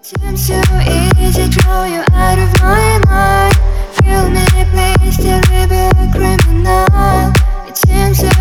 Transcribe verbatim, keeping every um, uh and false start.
Seems so easy, draw you out of my mind. Feel me, please, tell me be a criminal. It seems so